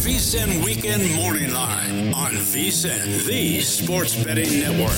VSiN Weekend Morning Line on VSiN, the Sports Betting Network.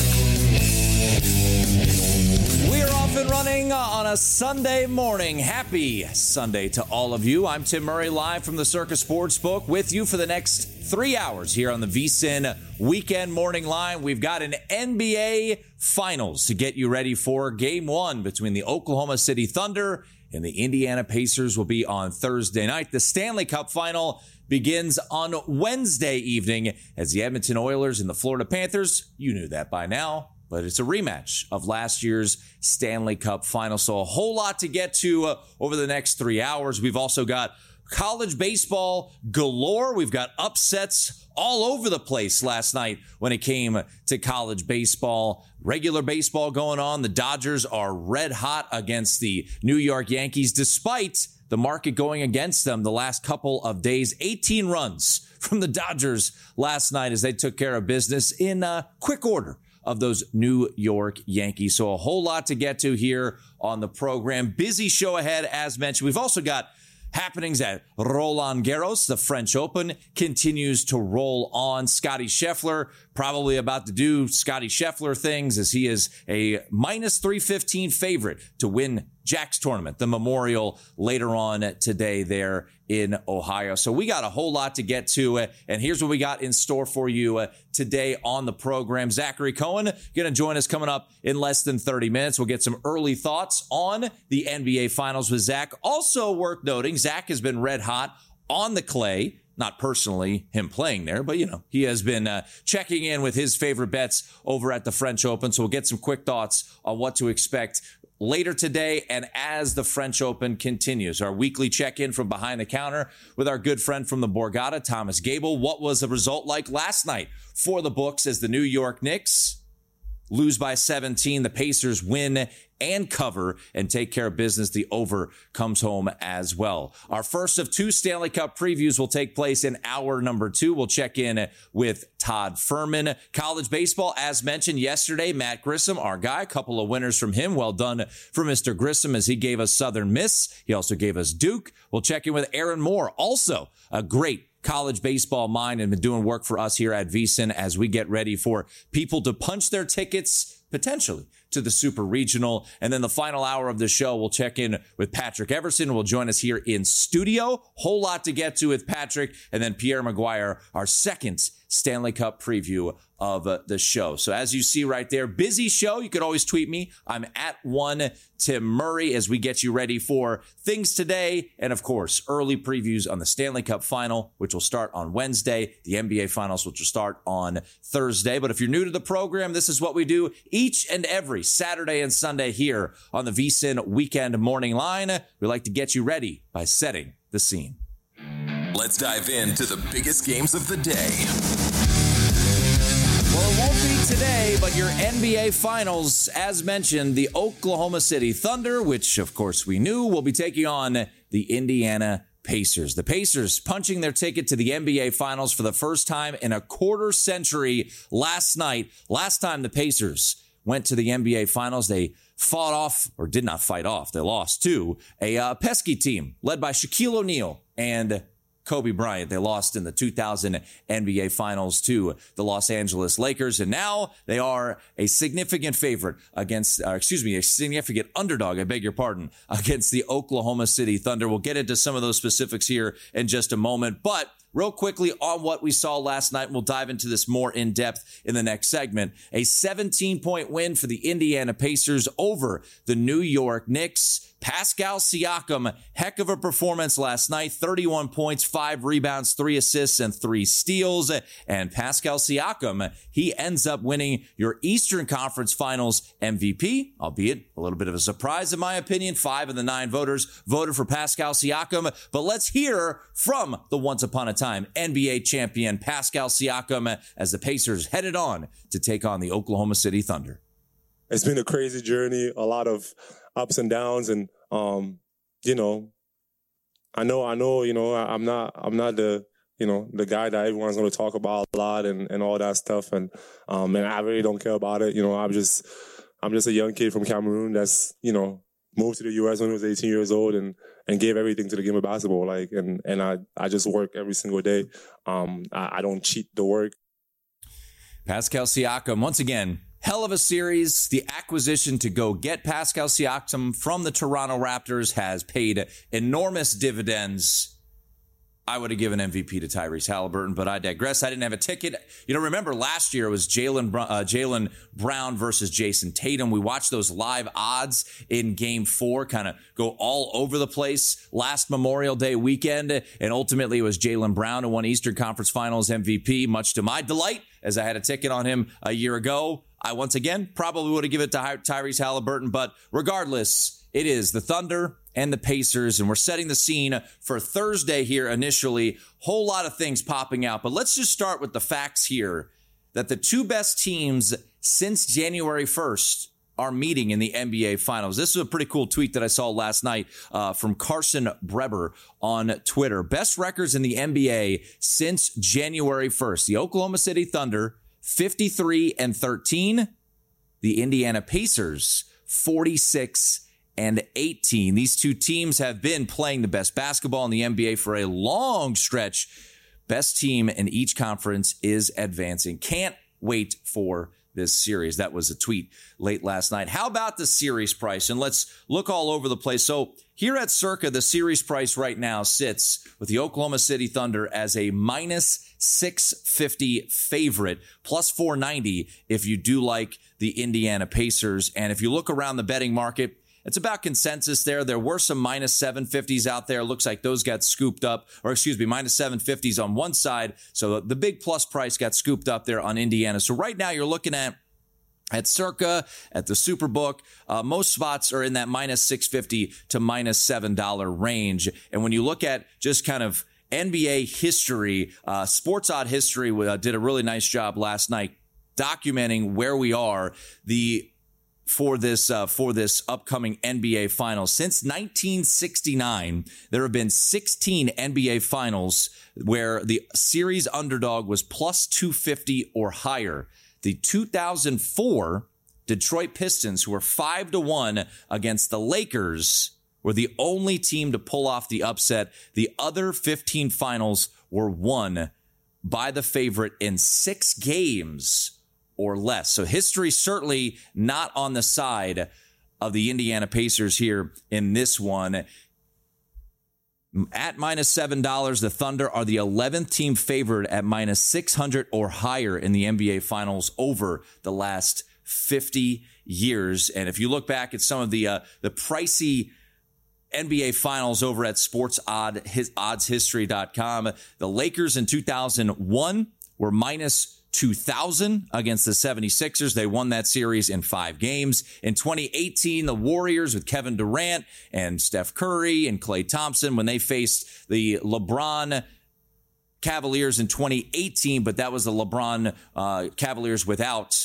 We're off and running on a Sunday morning. Happy Sunday to all of you. I'm Tim Murray, live from the Circus Sportsbook with you for the next 3 hours here on the VSiN Weekend Morning Line. We've got an NBA Finals to get you ready for. Game 1 between the Oklahoma City Thunder and the Indiana Pacers will be on Thursday night. The Stanley Cup Final begins on Wednesday evening as the Edmonton Oilers and the Florida Panthers, you knew that by now, but it's a rematch of last year's Stanley Cup Final. So a whole lot to get to over the next 3 hours. We've also got college baseball galore. We've got upsets all over the place last night when it came to college baseball. Regular baseball going on. The Dodgers are red hot against the New York Yankees, despite the market going against them the last couple of days. 18 runs from the Dodgers last night as they took care of business in quick order of those New York Yankees. So a whole lot to get to here on the program. Busy show ahead, as mentioned. We've also got happenings at Roland Garros. The French Open continues to roll on. Scottie Scheffler probably about to do Scottie Scheffler things as he is a minus 315 favorite to win Jack's tournament, the Memorial, later on today there in Ohio. So we got a whole lot to get to, and here's what we got in store for you today on the program. Zachary Cohen going to join us coming up in less than 30 minutes. We'll get some early thoughts on the NBA Finals with Zach. Also worth noting, Zach has been red hot on the clay. Not personally him playing there, but, he has been checking in with his favorite bets over at the French Open. So we'll get some quick thoughts on what to expect later today and as the French Open continues. Our weekly check-in from behind the counter with our good friend from the Borgata, Thomas Gable. What was the result like last night for the books as the New York Knicks lose by 17, the Pacers win and cover and take care of business? The over comes home as well. Our first of 2 Stanley Cup previews will take place in hour number 2. We'll check in with Todd Furman. College baseball, as mentioned yesterday, Matt Grissom, our guy, a couple of winners from him. Well done for Mr. Grissom as he gave us Southern Miss. He also gave us Duke. We'll check in with Aaron Moore, also a great college baseball mind and been doing work for us here at VSiN as we get ready for people to punch their tickets potentially to the Super Regional. And then the final hour of the show, we'll check in with Patrick Everson, who will join us here in studio. Whole lot to get to with Patrick. And then Pierre Maguire, our second Stanley Cup preview of the show. So as you see right there, busy show. You could always tweet me. I'm at Tim Murray as we get you ready for things today. And of course, early previews on the Stanley Cup Final, which will start on Wednesday. The NBA Finals, which will start on Thursday. But if you're new to the program, this is what we do each and every Saturday and Sunday here on the VSiN Weekend Morning Line. We like to get you ready by setting the scene. Let's dive into the biggest games of the day. Well, it won't be today, but your NBA Finals, as mentioned, the Oklahoma City Thunder, which of course we knew, will be taking on the Indiana Pacers. The Pacers punching their ticket to the NBA Finals for the first time in a quarter century last night. Last time the Pacers went to the NBA Finals, they fought off, or did not fight off, they lost to a pesky team led by Shaquille O'Neal and Kobe Bryant. They lost in the 2000 NBA Finals to the Los Angeles Lakers, and now they are a significant favorite against, a significant underdog, I beg your pardon, against the Oklahoma City Thunder. We'll get into some of those specifics here in just a moment, but real quickly on what we saw last night, and we'll dive into this more in depth in the next segment. A 17-point win for the Indiana Pacers over the New York Knicks. Pascal Siakam, heck of a performance last night. 31 points, 5 rebounds, 3 assists, and 3 steals. And Pascal Siakam, he ends up winning your Eastern Conference Finals MVP, albeit a little bit of a surprise in my opinion. 5 of the 9 voters voted for Pascal Siakam. But let's hear from the once upon a time NBA champion Pascal Siakam as the Pacers headed on to take on the Oklahoma City Thunder. It's been a crazy journey, a lot of ups and downs, and I know, I'm not the the guy that everyone's going to talk about a lot and all that stuff, and I really don't care about it. I'm just a young kid from Cameroon that's moved to the U.S. when I was 18 years old and gave everything to the game of basketball. Like, and I just work every single day. I don't cheat the work. Pascal Siakam, once again, hell of a series. The acquisition to go get Pascal Siakam from the Toronto Raptors has paid enormous dividends. I would have given MVP to Tyrese Halliburton, but I digress. I didn't have a ticket. Remember last year it was Jaylen Brown versus Jason Tatum. We watched those live odds in Game 4 kind of go all over the place last Memorial Day weekend, and ultimately it was Jaylen Brown who won Eastern Conference Finals MVP, much to my delight, as I had a ticket on him a year ago. I, once again, probably would have given it to Tyrese Halliburton, but regardless, it is the Thunder and the Pacers, and we're setting the scene for Thursday here initially. Whole lot of things popping out, but let's just start with the facts here that the two best teams since January 1st are meeting in the NBA Finals. This is a pretty cool tweet that I saw last night from Carson Breber on Twitter. Best records in the NBA since January 1st. The Oklahoma City Thunder, 53-13. The Indiana Pacers, 46-18. These two teams have been playing the best basketball in the NBA for a long stretch. Best team in each conference is advancing. Can't wait for this series. That was a tweet late last night. How about the series price? And let's look all over the place. So here at Circa, the series price right now sits with the Oklahoma City Thunder as a minus 650 favorite, plus 490 if you do like the Indiana Pacers. And if you look around the betting market, it's about consensus there. There were some minus 750s out there. Looks like those got scooped up, minus 750s on one side. So the big plus price got scooped up there on Indiana. So right now you're looking at Circa, at the Superbook, most spots are in that minus 650 to minus $7 range. And when you look at just kind of NBA history, Sports Odd History did a really nice job last night documenting where we are for this upcoming NBA Finals. Since 1969, there have been 16 NBA Finals where the series underdog was plus 250 or higher. The 2004 Detroit Pistons, who were 5-1 against the Lakers, were the only team to pull off the upset. The other 15 finals were won by the favorite in 6 games or less. So history certainly not on the side of the Indiana Pacers here in this one. At minus $7, the Thunder are the 11th team favored at minus 600 or higher in the NBA Finals over the last 50 years. And if you look back at some of the pricey NBA Finals over at oddshistory.com, the Lakers in 2001 were minus 2,000 against the 76ers. They won that series in 5 games. In 2018, the Warriors with Kevin Durant and Steph Curry and Klay Thompson, when they faced the LeBron Cavaliers in 2018, but that was the LeBron Cavaliers without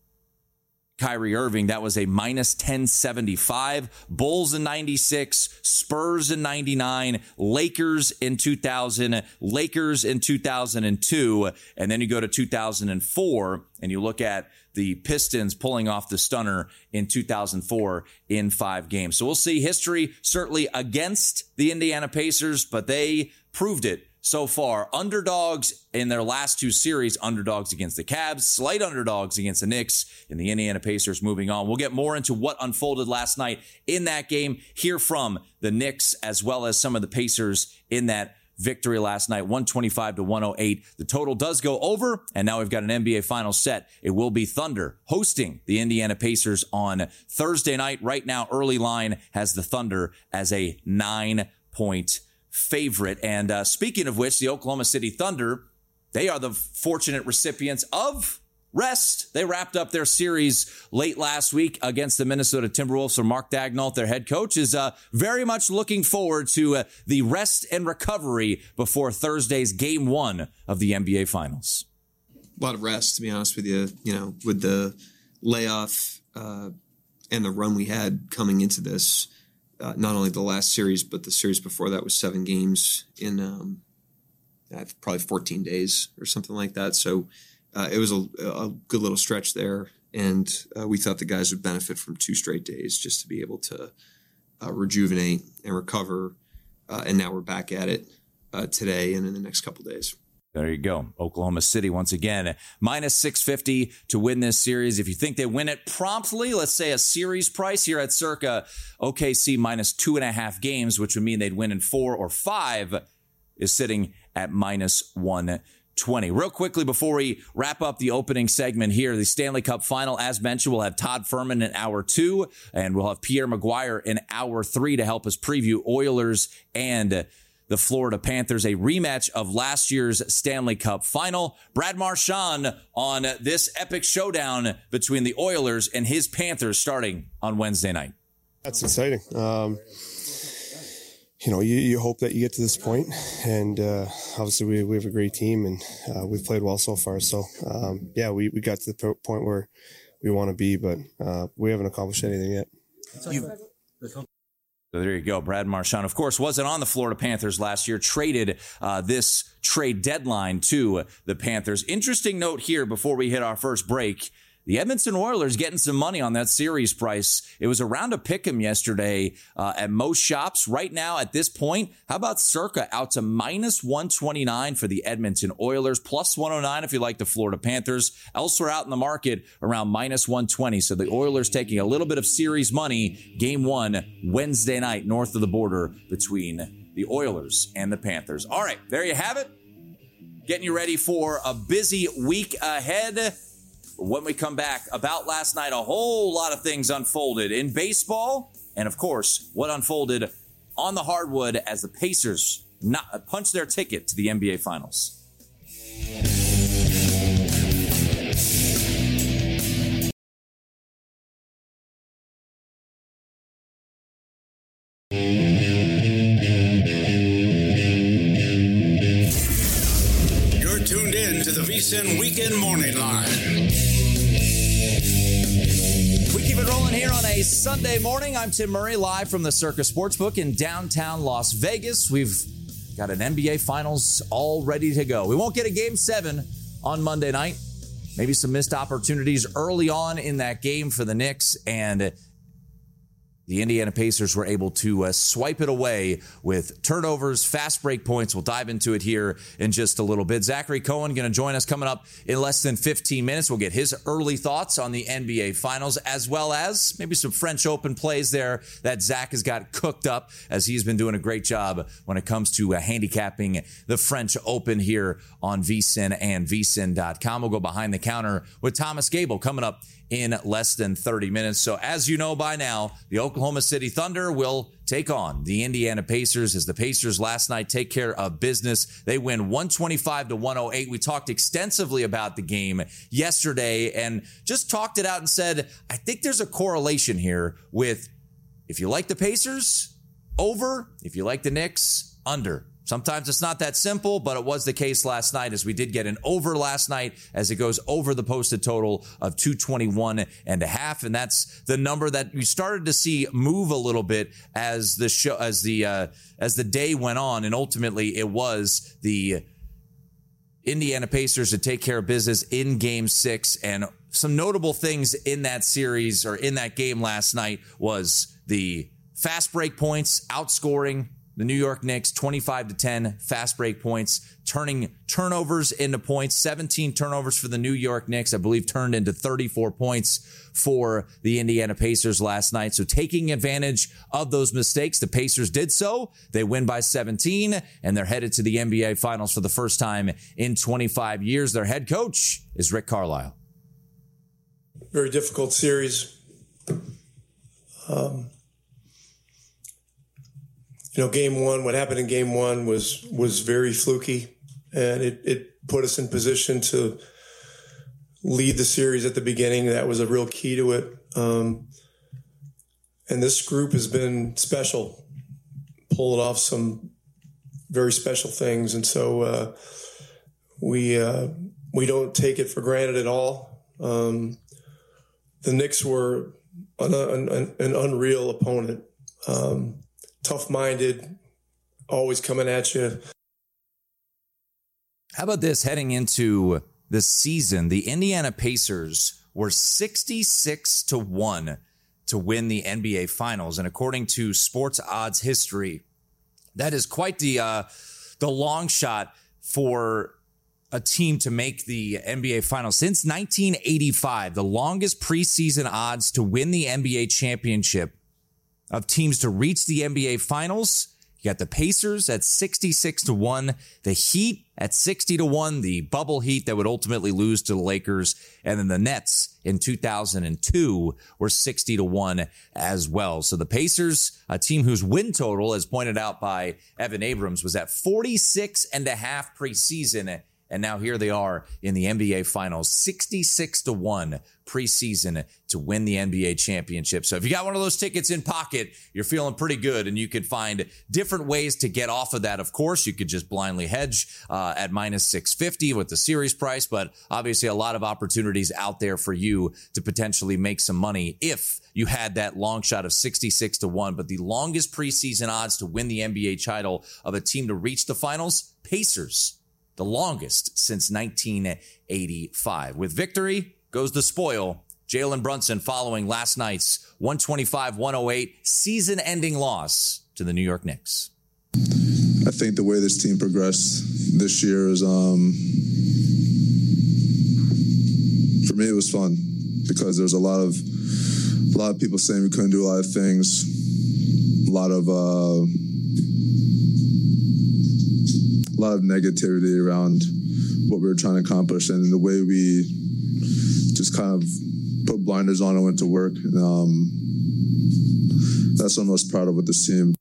Kyrie Irving. That was a minus 1075. Bulls in 96, Spurs in 99, Lakers in 2000, Lakers in 2002. And then you go to 2004 and you look at the Pistons pulling off the stunner in 2004 in 5 games. So we'll see. History certainly against the Indiana Pacers, but they proved it so far. Underdogs in their last 2 series, underdogs against the Cavs, slight underdogs against the Knicks, and the Indiana Pacers moving on. We'll get more into what unfolded last night in that game, hear from the Knicks as well as some of the Pacers in that victory last night, 125-108. The total does go over, and now we've got an NBA Finals set. It will be Thunder hosting the Indiana Pacers on Thursday night. Right now, early line has the Thunder as a 9-point favorite. And speaking of which, the Oklahoma City Thunder, they are the fortunate recipients of rest. They wrapped up their series late last week against the Minnesota Timberwolves. So Mark Daigneault, their head coach, is very much looking forward to the rest and recovery before Thursday's Game 1 of the NBA Finals. A lot of rest, to be honest with you. You know, with the layoff and the run we had coming into this, not only the last series, but the series before that was 7 games in probably 14 days or something like that. So it was a good little stretch there. And we thought the guys would benefit from 2 straight days just to be able to rejuvenate and recover. And now we're back at it today and in the next couple days. There you go. Oklahoma City, once again, minus 650 to win this series. If you think they win it promptly, let's say a series price here at Circa, OKC minus 2.5 games, which would mean they'd win in 4 or 5, is sitting at minus 120. Real quickly, before we wrap up the opening segment here, the Stanley Cup Final, as mentioned, we'll have Todd Furman in hour 2, and we'll have Pierre Maguire in hour 3 to help us preview Oilers and the Florida Panthers, a rematch of last year's Stanley Cup Final. Brad Marchand on this epic showdown between the Oilers and his Panthers starting on Wednesday night. That's exciting. You hope that you get to this point, and obviously we have a great team, and we've played well so far. So, we got to the point where we want to be, but we haven't accomplished anything yet. So there you go. Brad Marchand, of course, wasn't on the Florida Panthers last year, traded this trade deadline to the Panthers. Interesting note here before we hit our first break. The Edmonton Oilers getting some money on that series price. It was around a pick'em yesterday at most shops. Right now, at this point, how about Circa out to minus 129 for the Edmonton Oilers, plus 109 if you like the Florida Panthers. Elsewhere out in the market, around minus 120. So the Oilers taking a little bit of series money. Game 1, Wednesday night, north of the border between the Oilers and the Panthers. All right, there you have it. Getting you ready for a busy week ahead. When we come back, about last night, a whole lot of things unfolded in baseball. And, of course, what unfolded on the hardwood as the Pacers punched their ticket to the NBA Finals. You're tuned in to the VSiN Weekend Morning Line. We keep it rolling here on a Sunday morning. I'm Tim Murray, live from the Circa Sportsbook in downtown Las Vegas. We've got an NBA Finals all ready to go. We won't get a Game 7 on Monday night. Maybe some missed opportunities early on in that game for the Knicks, and the Indiana Pacers were able to swipe it away with turnovers, fast break points. We'll dive into it here in just a little bit. Zachary Cohen going to join us coming up in less than 15 minutes. We'll get his early thoughts on the NBA Finals, as well as maybe some French Open plays there that Zach has got cooked up, as he's been doing a great job when it comes to handicapping the French Open here on VSiN and VSiN.com. We'll go behind the counter with Thomas Gable coming up in less than 30 minutes. So as you know by now, the Oklahoma City Thunder will take on the Indiana Pacers as the Pacers last night take care of business. They win 125-108. We talked extensively about the game yesterday and just talked it out and said, I think there's a correlation here with if you like the Pacers, over. If you like the Knicks, under. Sometimes it's not that simple, but it was the case last night as we did get an over last night as it goes over the posted total of 221.5. And that's the number that we started to see move a little bit as the day went on. And ultimately it was the Indiana Pacers to take care of business in Game 6. And some notable things in that series or in that game last night was the fast break points, outscoring the New York Knicks 25-10 fast break points, turning turnovers into points. 17 turnovers for the New York Knicks, I believe, turned into 34 points for the Indiana Pacers last night. So taking advantage of those mistakes, the Pacers did so. They win by 17, and they're headed to the NBA Finals for the first time in 25 years. Their head coach is Rick Carlisle. Very difficult series. Game 1, what happened in Game 1 was very fluky, and it put us in position to lead the series at the beginning. That was a real key to it. And this group has been special, pulled off some very special things. And so we don't take it for granted at all. The Knicks were an unreal opponent. Tough-minded, always coming at you. How about this heading into the season? The Indiana Pacers were 66-1 to win the NBA Finals. And according to Sports Odds History, that is quite the long shot for a team to make the NBA Finals. Since 1985, the longest preseason odds to win the NBA championship of teams to reach the NBA Finals. You got the Pacers at 66-1, the Heat at 60-1, the bubble Heat that would ultimately lose to the Lakers, and then the Nets in 2002 were 60-1 as well. So the Pacers, a team whose win total, as pointed out by Evan Abrams, was at 46.5 preseason. And now here they are in the NBA Finals, 66-1 preseason to win the NBA championship. So if you got one of those tickets in pocket, you're feeling pretty good, and you could find different ways to get off of that. Of course, you could just blindly hedge at minus 650 with the series price, but obviously a lot of opportunities out there for you to potentially make some money if you had that long shot of 66-1. But the longest preseason odds to win the NBA title of a team to reach the finals, Pacers. The longest since 1985. With victory goes the spoil. Jalen Brunson following last night's 125-108 season-ending loss to the New York Knicks. I think the way this team progressed this year is, for me, it was fun because there's a lot of people saying we couldn't do a lot of things, a lot of negativity around what we were trying to accomplish, and the way we just kind of put blinders on and went to work. That's what I'm most proud of with this team.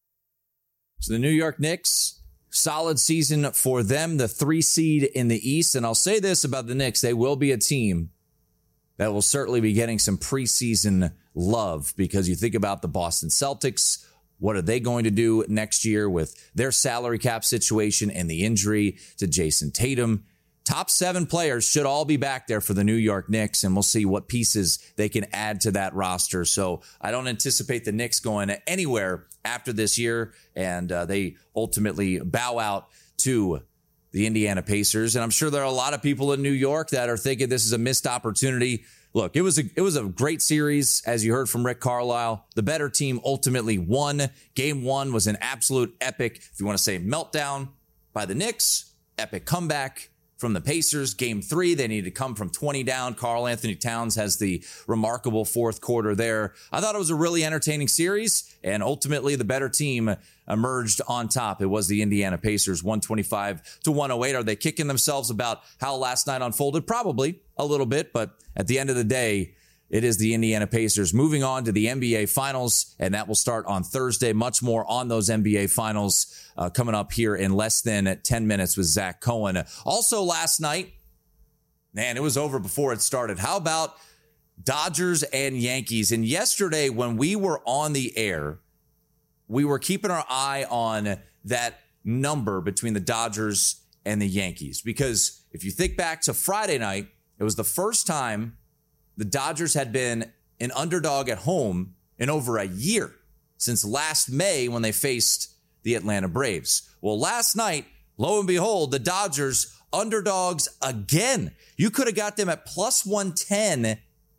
So the New York Knicks, solid season for them, the 3 seed in the East. And I'll say this about the Knicks, they will be a team that will certainly be getting some preseason love, because you think about the Boston Celtics. What are they going to do next year with their salary cap situation and the injury to Jason Tatum? Top 7 players should all be back there for the New York Knicks, and we'll see what pieces they can add to that roster. So I don't anticipate the Knicks going anywhere after this year, and they ultimately bow out to the Indiana Pacers. And I'm sure there are a lot of people in New York that are thinking this is a missed opportunity. Look, it was a great series, as you heard from Rick Carlisle. The better team ultimately won. Game 1 was an absolute epic, if you want to say, meltdown by the Knicks. Epic comeback from the Pacers. Game 3, they needed to come from 20 down. Karl Anthony Towns has the remarkable fourth quarter there. I thought it was a really entertaining series, and ultimately the better team emerged on top. It was the Indiana Pacers, 125-108. Are they kicking themselves about how last night unfolded? Probably a little bit, but at the end of the day, it is the Indiana Pacers moving on to the NBA Finals, and that will start on Thursday. Much more on those NBA Finals coming up here in less than 10 minutes with Zach Cohen. Also last night, man, it was over before it started. How about Dodgers and Yankees? And yesterday when we were on the air, we were keeping our eye on that number between the Dodgers and the Yankees, because if you think back to Friday night, it was the first time the Dodgers had been an underdog at home in over a year, since last May when they faced the Atlanta Braves. Well, last night, lo and behold, the Dodgers underdogs again. You could have got them at plus 110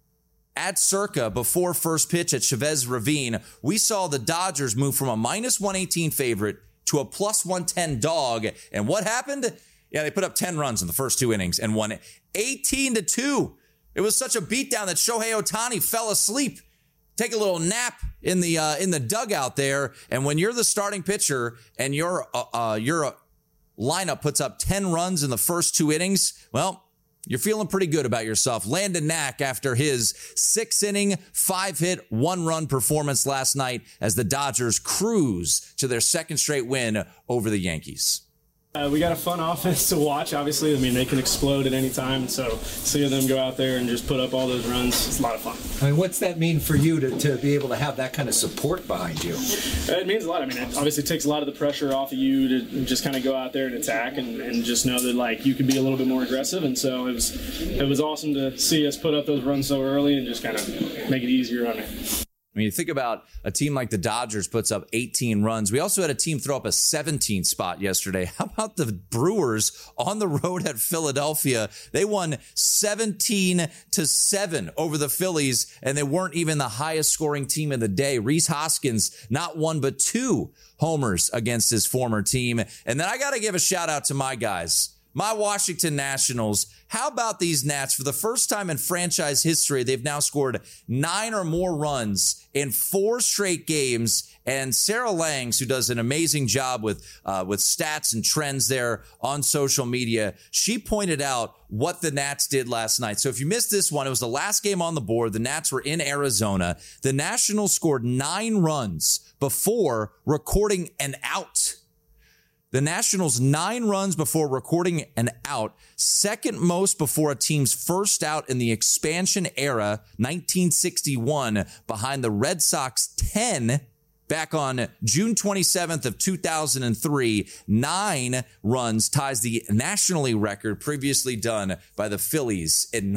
at Circa before first pitch at Chavez Ravine. We saw the Dodgers move from a minus 118 favorite to a plus 110 dog. And what happened? Yeah, they put up 10 runs in the first 2 innings and won 18-2. It was such a beatdown that Shohei Ohtani fell asleep. Take a little nap in the dugout there. And when you're the starting pitcher and your lineup puts up 10 runs in the first 2 innings, well, you're feeling pretty good about yourself. Landon Knack, after his 6-inning, 5-hit, 1-run performance last night as the Dodgers cruise to their second straight win over the Yankees. We got a fun offense to watch, obviously. I mean, they can explode at any time. So seeing them go out there and just put up all those runs, it's a lot of fun. I mean, what's that mean for you to be able to have that kind of support behind you? It means a lot. I mean, it obviously takes a lot of the pressure off of you to just kind of go out there and attack and just know that, like, you can be a little bit more aggressive. And so it was awesome to see us put up those runs so early and just kind of make it easier on me. I mean, you think about a team like the Dodgers puts up 18 runs. We also had a team throw up a 17 spot yesterday. How about the Brewers on the road at Philadelphia? They won 17-7 over the Phillies, and they weren't even the highest scoring team of the day. Rhys Hoskins, not one but two homers against his former team. And then I got to give a shout out to my guys. My Washington Nationals. How about these Nats? For the first time in franchise history, they've now scored 9 or more runs in 4 straight games. And Sarah Langs, who does an amazing job with stats and trends there on social media, she pointed out what the Nats did last night. So if you missed this one, it was the last game on the board. The Nats were in Arizona. The Nationals scored 9 runs before recording an out. The Nationals 9 runs before recording an out, second most before a team's first out in the expansion era, 1961, behind the Red Sox 10 back on June 27th of 2003. 9 runs ties the nationally record previously done by the Phillies in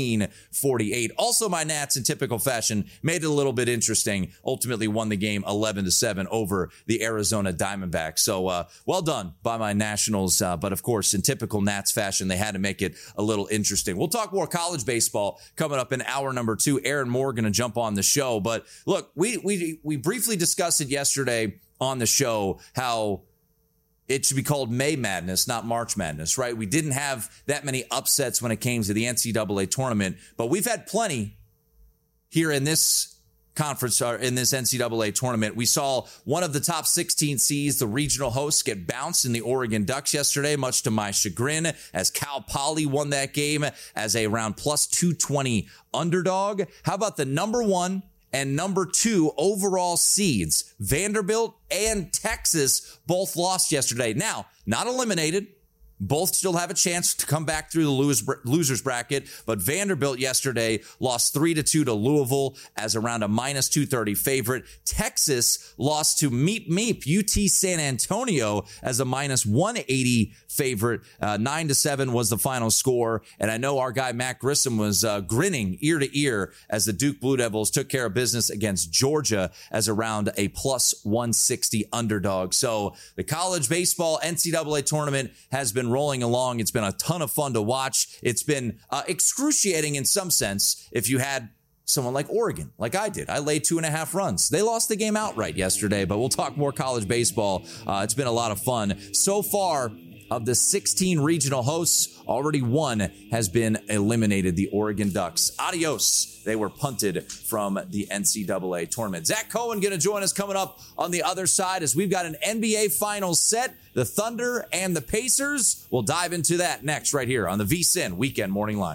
1948. Also, my Nats, in typical fashion, made it a little bit interesting. Ultimately won the game 11-7 over the Arizona Diamondbacks. So well done by my Nationals. But of course, in typical Nats fashion, they had to make it a little interesting. We'll talk more college baseball coming up in hour number 2. Aaron Moore going to jump on the show. But look, we briefly discussed it yesterday on the show, how it should be called May Madness, not March Madness, right? We didn't have that many upsets when it came to the NCAA tournament, but we've had plenty here in this conference, or in this NCAA tournament. We saw one of the top 16 seeds, the regional hosts, get bounced in the Oregon Ducks yesterday, much to my chagrin, as Cal Poly won that game as a round plus 220 underdog. How about the number 1 and number 2 overall seeds, Vanderbilt and Texas, both lost yesterday. Now, not eliminated. Both still have a chance to come back through the losers bracket, but Vanderbilt yesterday lost 3-2 to Louisville as around a minus 230 favorite. Texas lost to Meep UT San Antonio as a minus 180 favorite. 9-7 was the final score, and I know our guy Matt Grissom was grinning ear to ear as the Duke Blue Devils took care of business against Georgia as around a plus 160 underdog. So the college baseball NCAA tournament has been rolling along. It's been a ton of fun to watch. It's been excruciating in some sense if you had someone like Oregon, like I did. I laid 2.5 runs. They lost the game outright yesterday, but we'll talk more college baseball. It's been a lot of fun. So far, of the 16 regional hosts, already one has been eliminated, the Oregon Ducks. Adios. They were punted from the NCAA tournament. Zach Cohen going to join us coming up on the other side as we've got an NBA Finals set, the Thunder and the Pacers. We'll dive into that next right here on the VSiN Weekend Morning Line.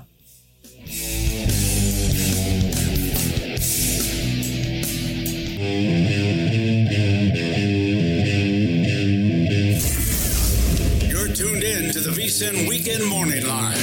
Tuned in to the VSiN Weekend Morning Line.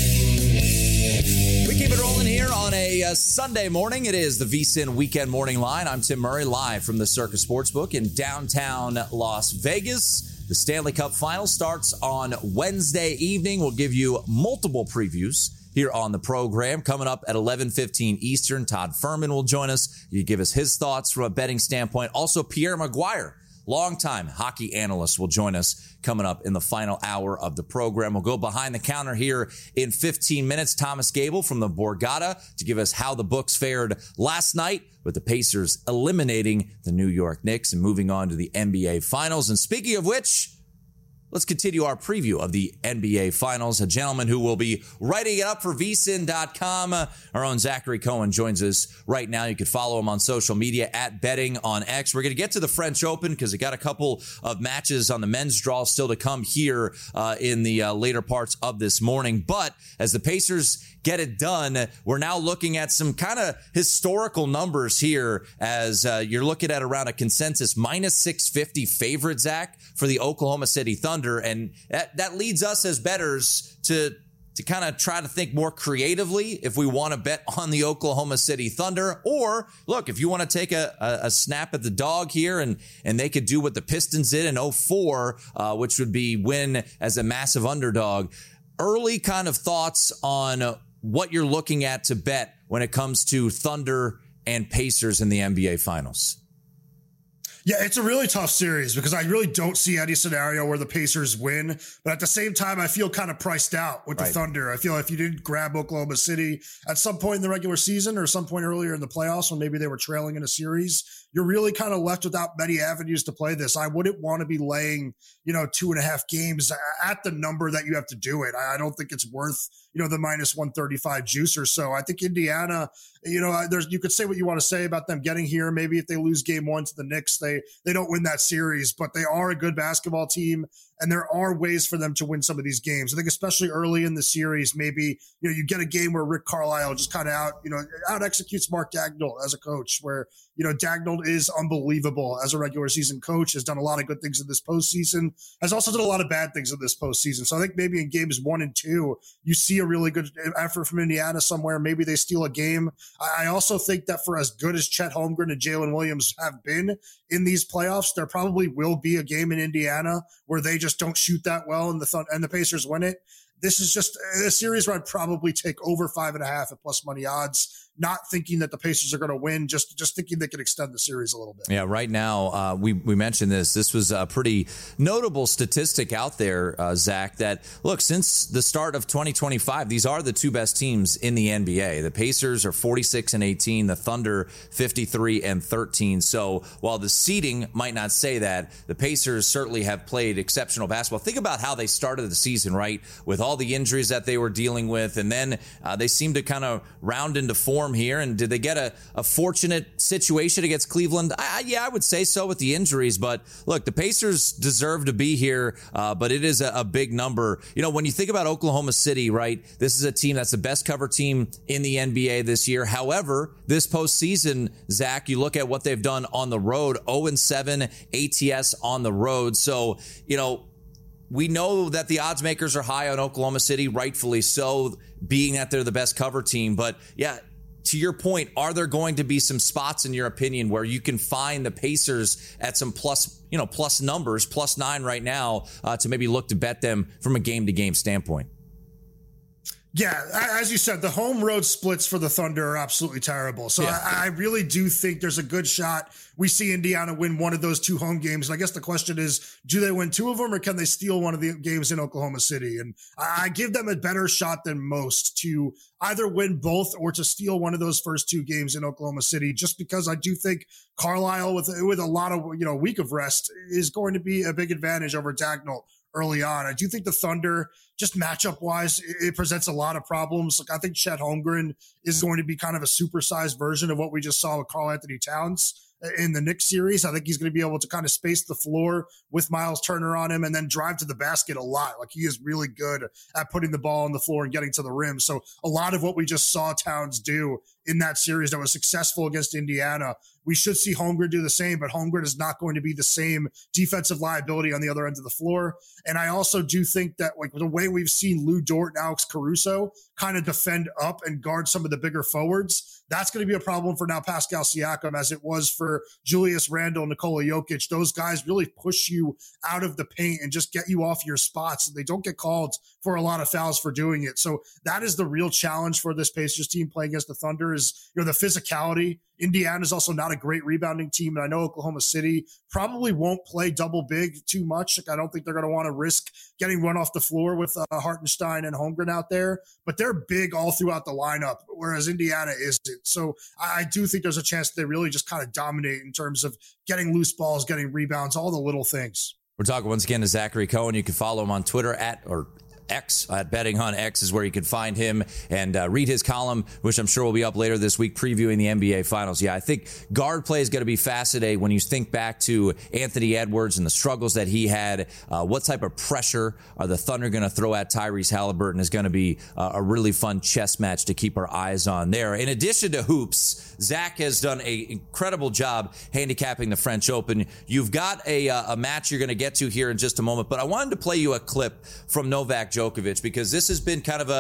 We keep it rolling here on a Sunday morning. It is the VSiN Weekend Morning Line. I'm Tim Murray, live from the Circus Sportsbook in downtown Las Vegas. The Stanley Cup Final starts on Wednesday evening. We'll give you multiple previews here on the program. Coming up at 11:15 Eastern, Todd Furman will join us. You give us his thoughts from a betting standpoint. Also, Pierre Maguire, longtime hockey analyst, will join us coming up in the final hour of the program. We'll go behind the counter here in 15 minutes. Thomas Gable from the Borgata to give us how the books fared last night with the Pacers eliminating the New York Knicks and moving on to the NBA Finals. And speaking of which, let's continue our preview of the NBA Finals. A gentleman who will be writing it up for VSiN.com. Our own Zachary Cohen joins us right now. You can follow him on social media at Betting on X. We're going to get to the French Open because we got a couple of matches on the men's draw still to come here in the later parts of this morning. But as the Pacers get it done, we're now looking at some kind of historical numbers here as you're looking at around a consensus minus 650 favorite, Zach, for the Oklahoma City Thunder. And that leads us as bettors to kind of try to think more creatively if we want to bet on the Oklahoma City Thunder. Or, look, if you want to take a snap at the dog here and they could do what the Pistons did in 2004, which would be win as a massive underdog. Early kind of thoughts on what you're looking at to bet when it comes to Thunder and Pacers in the NBA Finals? Yeah, it's a really tough series because I really don't see any scenario where the Pacers win. But at the same time, I feel kind of priced out with the Thunder. I feel if you didn't grab Oklahoma City at some point in the regular season or some point earlier in the playoffs when maybe they were trailing in a series, you're really kind of left without many avenues to play this. I wouldn't want to be laying, 2.5 games at the number that you have to do it. I don't think it's worth, the minus 135 juice or so. I think Indiana, you could say what you want to say about them getting here. Maybe if they lose game 1 to the Knicks, they don't win that series, but they are a good basketball team. And there are ways for them to win some of these games. I think especially early in the series, maybe, you get a game where Rick Carlisle just kind of out executes Mark Daigneault as a coach, where, Daigneault is unbelievable as a regular season coach, has done a lot of good things in this postseason, has also done a lot of bad things in this postseason. So I think maybe in games 1 and 2, you see a really good effort from Indiana somewhere. Maybe they steal a game. I also think that for as good as Chet Holmgren and Jalen Williams have been in these playoffs, there probably will be a game in Indiana where they just don't shoot that well and the Pacers win it. This is just a series where I'd probably take over 5.5 at plus money odds, not thinking that the Pacers are going to win, just thinking they could extend the series a little bit. Yeah, right now, we mentioned this. This was a pretty notable statistic out there, Zach, that, look, since the start of 2025, these are the 2 best teams in the NBA. The Pacers are 46-18, the Thunder 53-13. So while the seeding might not say that, the Pacers certainly have played exceptional basketball. Think about how they started the season, right, with all the injuries that they were dealing with, and then they seemed to kind of round into form here. And did they get a fortunate situation against Cleveland? Yeah, I would say so with the injuries. But look, the Pacers deserve to be here, but it is a big number. When you think about Oklahoma City, right, this is a team that's the best cover team in the NBA this year. However, this postseason, Zach, you look at what they've done on the road, 0-7 ATS on the road. So, we know that the odds makers are high on Oklahoma City, rightfully so, being that they're the best cover team. But yeah, to your point, are there going to be some spots in your opinion where you can find the Pacers at some plus numbers, +9 right now, to maybe look to bet them from a game-to-game standpoint? Yeah, as you said, the home road splits for the Thunder are absolutely terrible. So yeah. I really do think there's a good shot we see Indiana win one of those 2 home games. And I guess the question is, do they win 2 of them or can they steal one of the games in Oklahoma City? And I give them a better shot than most to either win both or to steal one of those first 2 games in Oklahoma City, just because I do think Carlisle with a lot of, week of rest is going to be a big advantage over Daigneault early on. I do think the Thunder, just matchup wise, it presents a lot of problems. Like, I think Chet Holmgren is going to be kind of a supersized version of what we just saw with Karl-Anthony Towns in the Knicks series. I think he's going to be able to kind of space the floor with Miles Turner on him and then drive to the basket a lot. Like, he is really good at putting the ball on the floor and getting to the rim. So a lot of what we just saw Towns do in that series that was successful against Indiana, we should see Holmgren do the same, but Holmgren is not going to be the same defensive liability on the other end of the floor. And I also do think that, like, the way we've seen Lou Dort and Alex Caruso kind of defend up and guard some of the bigger forwards, that's going to be a problem for now Pascal Siakam, as it was for Julius Randle, Nikola Jokic. Those guys really push you out of the paint and just get you off your spots. They don't get called for a lot of fouls for doing it. So that is the real challenge for this Pacers team playing against the Thunder is, the physicality. Indiana is also not a great rebounding team, and I know Oklahoma City probably won't play double big too much. Like, I don't think they're going to want to risk getting run off the floor with Hartenstein and Holmgren out there, but they're big all throughout the lineup, whereas Indiana isn't. So I do think there's a chance that they really just kind of dominate in terms of getting loose balls, getting rebounds, all the little things. We're talking once again to Zachary Cohen. You can follow him on Twitter at Betting Hunt X is where you can find him and read his column, which I'm sure will be up later this week, previewing the NBA Finals. Yeah, I think guard play is going to be fascinating when you think back to Anthony Edwards and the struggles that he had. What type of pressure are the Thunder going to throw at Tyrese Halliburton is going to be a really fun chess match to keep our eyes on there. In addition to hoops, Zach has done an incredible job handicapping the French Open. You've got a match you're going to get to here in just a moment, but I wanted to play you a clip from Novak Djokovic, because this has been kind of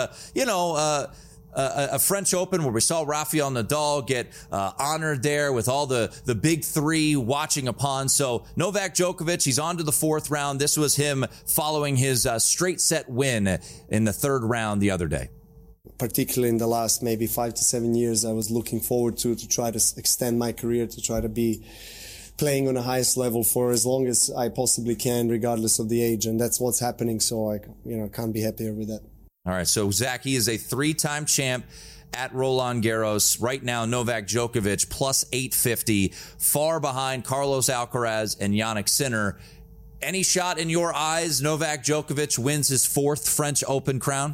a French Open where we saw Rafael Nadal get honored there with all the big 3 watching upon. So Novak Djokovic, he's on to the 4th round. This was him following his straight set win in the 3rd round the other day. particularly in the last maybe 5 to 7 years, I was looking forward to try to extend my career, to try to be playing on the highest level for as long as I possibly can, regardless of the age. And that's what's happening. So I can't be happier with that. All right. So Zach, he is a 3-time champ at Roland Garros. Right now, Novak Djokovic plus 850, far behind Carlos Alcaraz and Jannik Sinner. Any shot in your eyes Novak Djokovic wins his 4th French Open crown?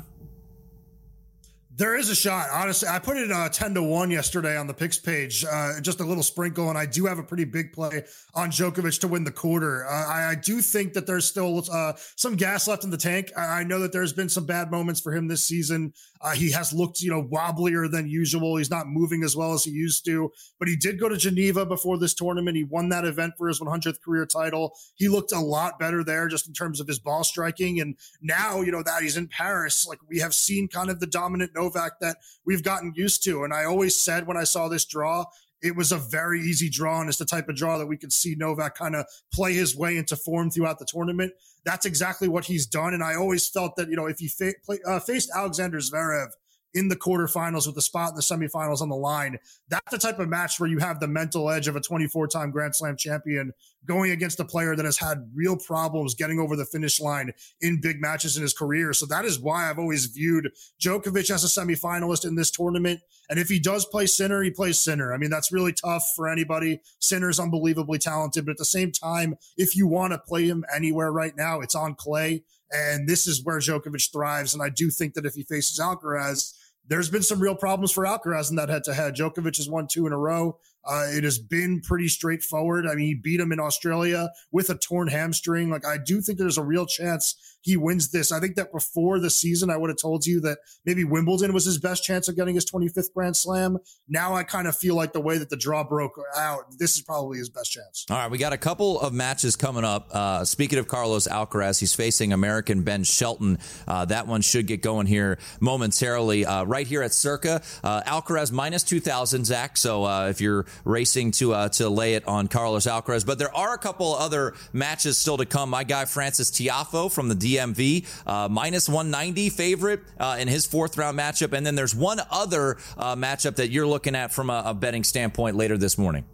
There is a shot. Honestly, I put it 10-1 yesterday on the picks page, just a little sprinkle, and I do have a pretty big play on Djokovic to win the quarter. I do think that there's still some gas left in the tank. I know that there's been some bad moments for him this season. He has looked, wobblier than usual. He's not moving as well as he used to, but he did go to Geneva before this tournament. He won that event for his 100th career title. He looked a lot better there just in terms of his ball striking. And now, that he's in Paris, like we have seen kind of the dominant Novak that we've gotten used to. And I always said when I saw this draw, it was a very easy draw, and it's the type of draw that we could see Novak kind of play his way into form throughout the tournament. That's exactly what he's done. And I always felt that, if he faced Alexander Zverev in the quarterfinals with the spot in the semifinals on the line, that's the type of match where you have the mental edge of a 24-time Grand Slam champion going against a player that has had real problems getting over the finish line in big matches in his career. So that is why I've always viewed Djokovic as a semifinalist in this tournament. And if he does play Sinner, he plays Sinner. I mean, that's really tough for anybody. Sinner's unbelievably talented, but at the same time, if you want to play him anywhere right now, it's on clay. And this is where Djokovic thrives. And I do think that if he faces Alcaraz, there's been some real problems for Alcaraz in that head-to-head. Djokovic has won 2 in a row. It has been pretty straightforward. I mean, he beat him in Australia with a torn hamstring. Like, I do think there's a real chance he wins this. I think that before the season, I would have told you that maybe Wimbledon was his best chance of getting his 25th Grand Slam. Now I kind of feel like the way that the draw broke out, this is probably his best chance. All right, we got a couple of matches coming up. Speaking of Carlos Alcaraz, he's facing American Ben Shelton. That one should get going here momentarily. Right here at Circa, Alcaraz minus 2,000, Zach. So if you're racing to lay it on Carlos Alcaraz. But there are a couple other matches still to come. My guy Francis Tiafoe from the DMV, minus 190 favorite in his 4th round matchup. And then there's one other matchup that you're looking at from a betting standpoint later this morning.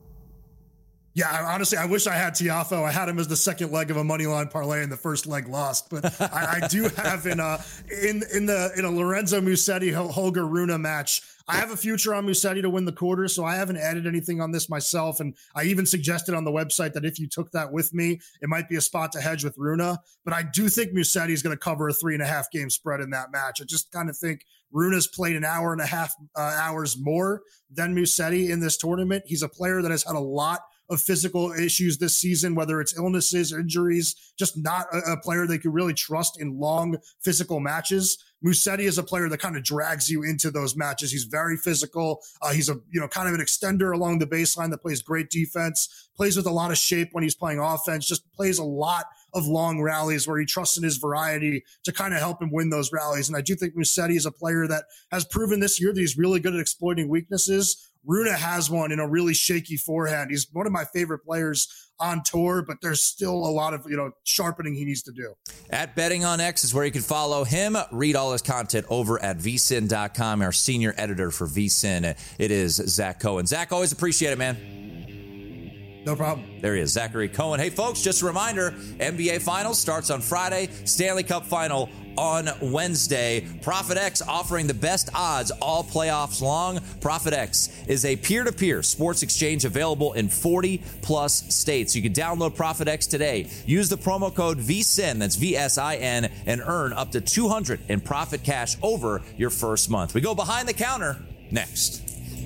Yeah, honestly, I wish I had Tiafoe. I had him as the second leg of a money line parlay, and the first leg lost. But I do have in a Lorenzo Musetti Holger Rune match, I have a future on Musetti to win the quarter, so I haven't added anything on this myself. And I even suggested on the website that if you took that with me, it might be a spot to hedge with Rune. But I do think Musetti is going to cover a 3.5 game spread in that match. I just kind of think Rune's played an hour and a half hours more than Musetti in this tournament. He's a player that has had a lot of physical issues this season, whether it's illnesses, injuries, just not a player they could really trust in long physical matches. Musetti is a player that kind of drags you into those matches. He's very physical. He's a kind of an extender along the baseline that plays great defense, plays with a lot of shape when he's playing offense, just plays a lot of long rallies where he trusts in his variety to kind of help him win those rallies. And I do think Musetti is a player that has proven this year that he's really good at exploiting weaknesses. Rune has one in a really shaky forehand. He's one of my favorite players on tour, but there's still a lot of, sharpening he needs to do. At Betting on X is where you can follow him. Read all his content over at vsin.com. Our senior editor for VSIN, it is Zach Cohen. Zach, always appreciate it, man. No problem. There he is, Zachary Cohen. Hey, folks, just a reminder, NBA Finals starts on Friday, Stanley Cup Final on Wednesday. ProfitX offering the best odds all playoffs long. ProfitX is a peer-to-peer sports exchange available in 40-plus states. You can download ProfitX today. Use the promo code VSIN, that's VSIN, and earn up to $200 in profit cash over your first month. We go behind the counter next.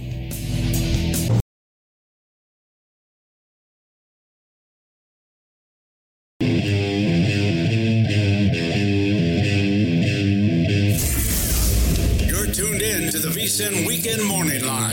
VSIN Weekend Morning Line.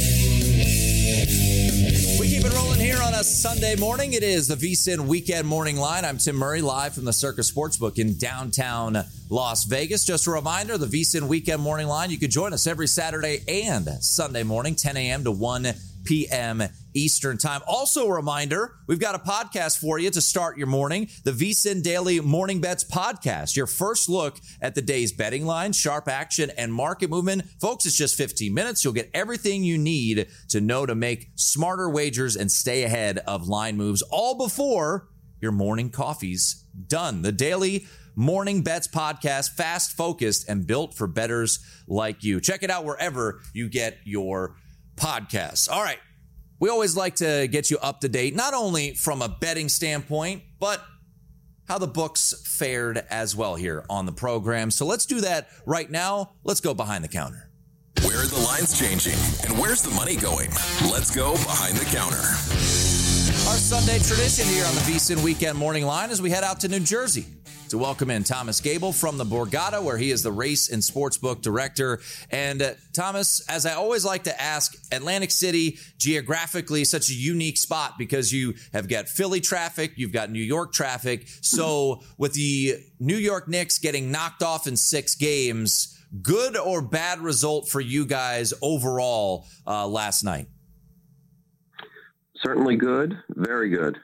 We keep it rolling here on a Sunday morning. It is the VSIN Weekend Morning Line. I'm Tim Murray, live from the Circa Sportsbook in downtown Las Vegas. Just a reminder, the VSIN Weekend Morning Line, you can join us every Saturday and Sunday morning, 10 a.m. to 1 p.m. Eastern time. Also a reminder, we've got a podcast for you to start your morning, the VSiN Daily Morning Bets Podcast. Your first look at the day's betting lines, sharp action, and market movement. Folks, it's just 15 minutes. You'll get everything you need to know to make smarter wagers and stay ahead of line moves, all before your morning coffee's done. The Daily Morning Bets Podcast, fast, focused, and built for bettors like you. Check it out wherever you get your podcasts. All right. We always like to get you up to date, not only from a betting standpoint, but how the books fared as well here on the program. So let's do that right now. Let's go behind the counter. Where are the lines changing? And where's the money going? Let's go behind the counter. Our Sunday tradition here on the VSiN Weekend Morning Line as we head out to New Jersey to welcome in Thomas Gable from the Borgata, where he is the race and sportsbook director. And Thomas, as I always like to ask, Atlantic City, geographically, such a unique spot because you have got Philly traffic, you've got New York traffic. So with the New York Knicks getting knocked off in 6 games, good or bad result for you guys overall last night? Certainly good, very good.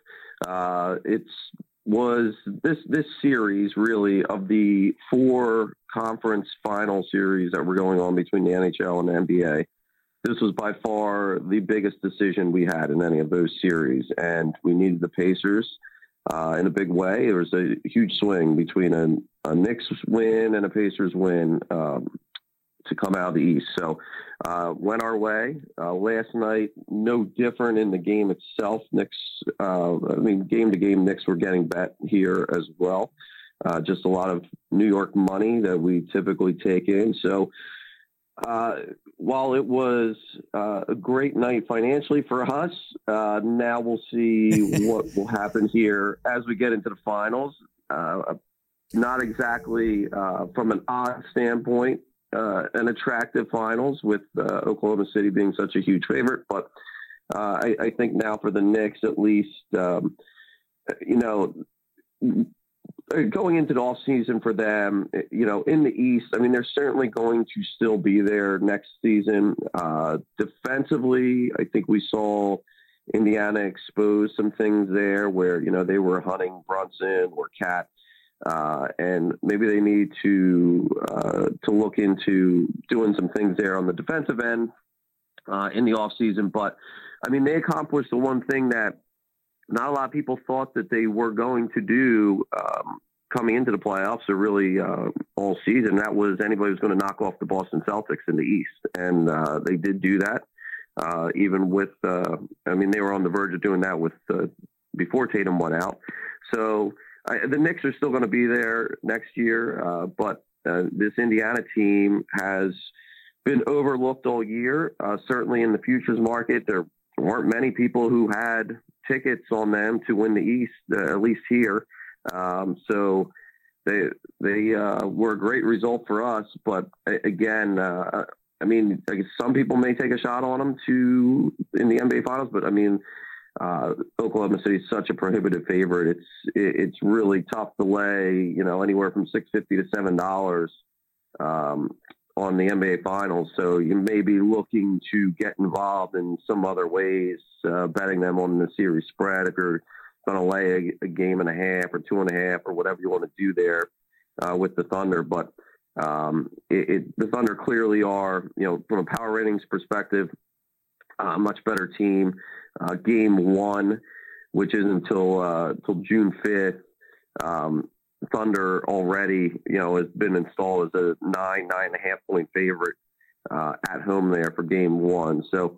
Was this series really of the 4 conference final series that were going on between the NHL and the NBA? This was by far the biggest decision we had in any of those series, and we needed the Pacers in a big way. There was a huge swing between a Knicks win and a Pacers win to come out of the East. So went our way. Last night, no different in the game itself. Knicks, game to game, Knicks were getting bet here as well. Just a lot of New York money that we typically take in. So while it was a great night financially for us, now we'll see what will happen here as we get into the finals. Not exactly from an odds standpoint, an attractive finals with Oklahoma City being such a huge favorite. But I think now for the Knicks, at least, going into the off season for them, in the East, I mean, they're certainly going to still be there next season. Defensively, I think we saw Indiana expose some things there where, they were hunting Brunson or Cat. And maybe they need to look into doing some things there on the defensive end in the offseason. But, I mean, they accomplished the one thing that not a lot of people thought that they were going to do coming into the playoffs or really all season. That was anybody was going to knock off the Boston Celtics in the East. And they did do that, even with they were on the verge of doing that with before Tatum went out. So the Knicks are still going to be there next year, but this Indiana team has been overlooked all year. Certainly in the futures market, there weren't many people who had tickets on them to win the East, at least here. So they were a great result for us. But again, I guess some people may take a shot on them in the NBA Finals, but I mean, Oklahoma City is such a prohibitive favorite. It's really tough to lay, anywhere from $6.50 to $7 on the NBA Finals. So you may be looking to get involved in some other ways, betting them on the series spread if you're going to lay a game and a half or 2.5 or whatever you want to do there with the Thunder. But the Thunder clearly are, from a power ratings perspective, a much better team. Game 1, which is until June 5th. Thunder already, has been installed as a 9.5 point favorite at home there for Game 1. So,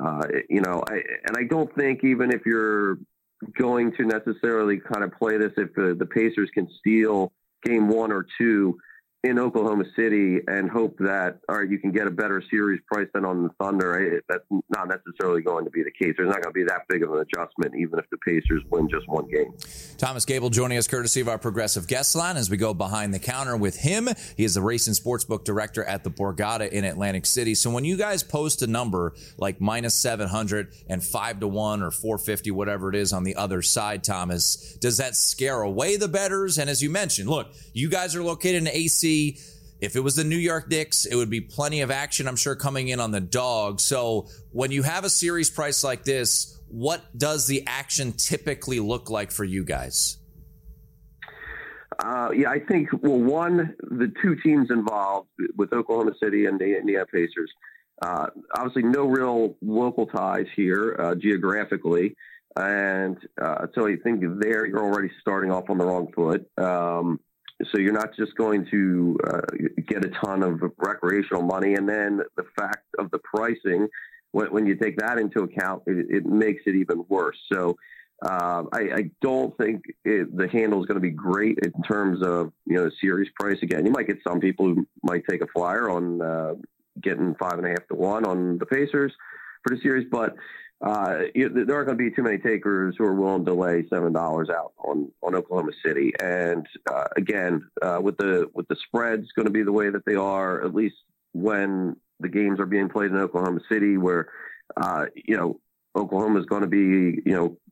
I don't think even if you're going to necessarily kind of play this, if the Pacers can steal Game 1 or 2 in Oklahoma City and hope that, all right, you can get a better series price than on the Thunder. That's not necessarily going to be the case. There's not going to be that big of an adjustment, even if the Pacers win just one game. Thomas Gable joining us courtesy of our Progressive Guest Line as we go behind the counter with him. He is the race and sportsbook director at the Borgata in Atlantic City. So when you guys post a number like -700 and 5-1 or 450, whatever it is on the other side, Thomas, does that scare away the bettors? And as you mentioned, look, you guys are located in AC. If it was the New York Knicks, it would be plenty of action, I'm sure, coming in on the dog. So when you have a series price like this, what does the action typically look like for you guys? I think, one, the two teams involved with Oklahoma City and the Indiana Pacers, obviously no real local ties here geographically. And so I think there you're already starting off on the wrong foot. So you're not just going to get a ton of recreational money. And then the fact of the pricing, when you take that into account, it makes it even worse. So I don't think the handle is going to be great in terms of, series price. Again, you might get some people who might take a flyer on getting 5.5 to 1 on the Pacers for the series, but there aren't going to be too many takers who are willing to lay $7 out on Oklahoma City. And again, with the spreads going to be the way that they are, at least when the games are being played in Oklahoma City, where Oklahoma is going to be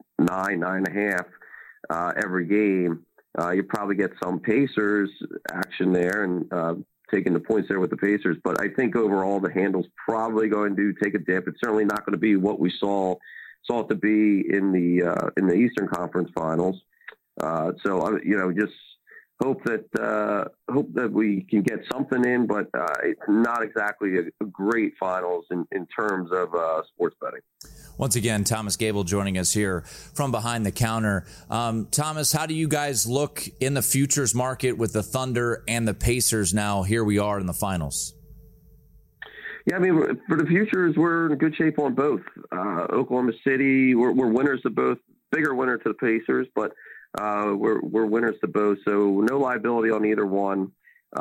9.5 every game. You probably get some Pacers action there and taking the points there with the Pacers. But I think overall the handle's probably going to take a dip. It's certainly not going to be what we saw it to be in the Eastern Conference Finals. So just hope that we can get something in, but it's not exactly a great finals in terms of sports betting. Once again, Thomas Gable joining us here from Behind the Counter. Thomas, how do you guys look in the futures market with the Thunder and the Pacers now? Here we are in the finals. Yeah, I mean, for the futures, we're in good shape on both. Oklahoma City, we're winners to both. Bigger winner to the Pacers, but we're winners to both. So no liability on either one.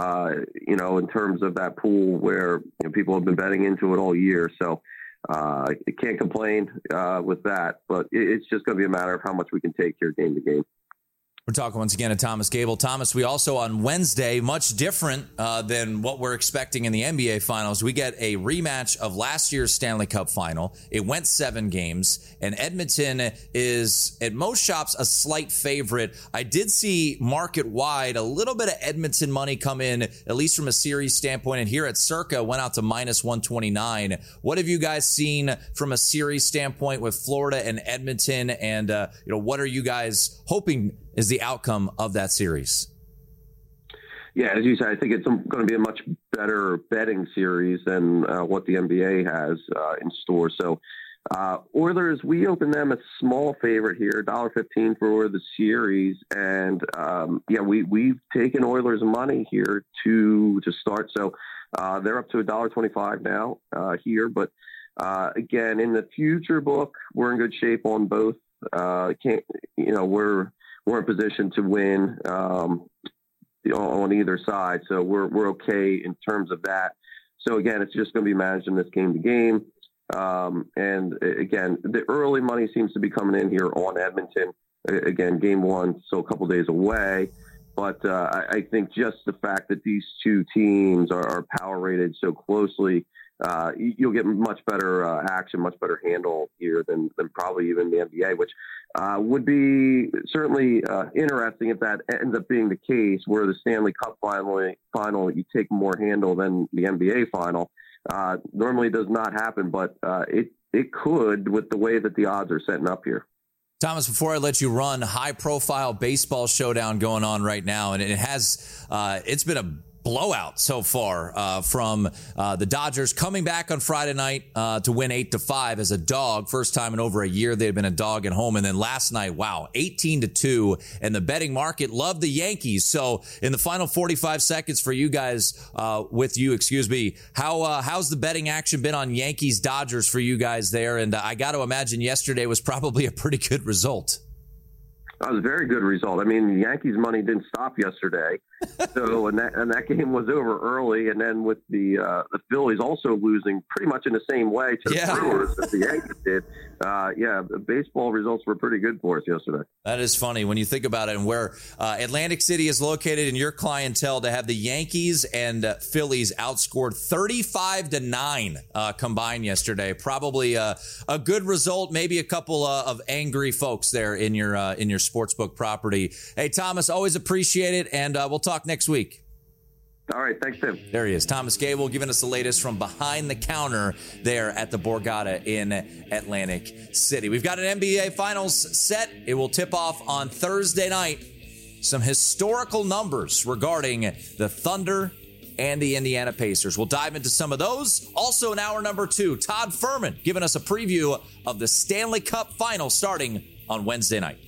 In terms of that pool where people have been betting into it all year. So can't complain with that, but it's just going to be a matter of how much we can take here game to game. We're talking once again to Thomas Gable. Thomas, we also on Wednesday, much different than what we're expecting in the NBA Finals. We get a rematch of last year's Stanley Cup Final. It went 7 games, and Edmonton is, at most shops, a slight favorite. I did see market-wide a little bit of Edmonton money come in, at least from a series standpoint, and here at Circa went out to -129. What have you guys seen from a series standpoint with Florida and Edmonton, and what are you guys hoping is the outcome of that series? Yeah, as you said, I think it's going to be a much better betting series than what the NBA has in store. So Oilers, we opened them a small favorite here, $1.15 for the series. And we've taken Oilers money here to start. So they're up to $1.25 now here. But again, in the future book, we're in good shape on both. We're in position to win on either side, so we're okay in terms of that. So again, it's just going to be managing this game to game. And again, the early money seems to be coming in here on Edmonton. Again, game 1 still a couple days away, but I think just the fact that these two teams are power rated so closely, you'll get much better action, much better handle here than probably even the NBA, which would be certainly interesting if that ends up being the case, where the Stanley Cup final you take more handle than the NBA final. Normally does not happen, but it could with the way that the odds are setting up here. Thomas, before I let you run, high-profile baseball showdown going on right now, and it's been a blowout so far from the Dodgers coming back on Friday night to win 8-5 as a dog. First time in over a year they've been a dog at home. And then last night, 18-2. And the betting market loved the Yankees. So in the final 45 seconds for you guys, how's the betting action been on Yankees Dodgers for you guys there? And I got to imagine yesterday was probably a pretty good result. That was a very good result. I mean, the Yankees' money didn't stop yesterday, so and that game was over early. And then with the Phillies also losing pretty much in the same way to the Brewers as the Yankees did. The baseball results were pretty good for us yesterday. That is funny when you think about it, and where Atlantic City is located in your clientele, to have the Yankees and Phillies outscored 35-9 combined yesterday. Probably a good result. Maybe a couple of angry folks there in your sportsbook property. Hey, Thomas, always appreciate it, and we'll talk next week. All right. Thanks, Tim. There he is. Thomas Gable giving us the latest from behind the counter there at the Borgata in Atlantic City. We've got an NBA Finals set. It will tip off on Thursday night. Some historical numbers regarding the Thunder and the Indiana Pacers. We'll dive into some of those. Also in hour number 2, Todd Furman giving us a preview of the Stanley Cup Final starting on Wednesday night.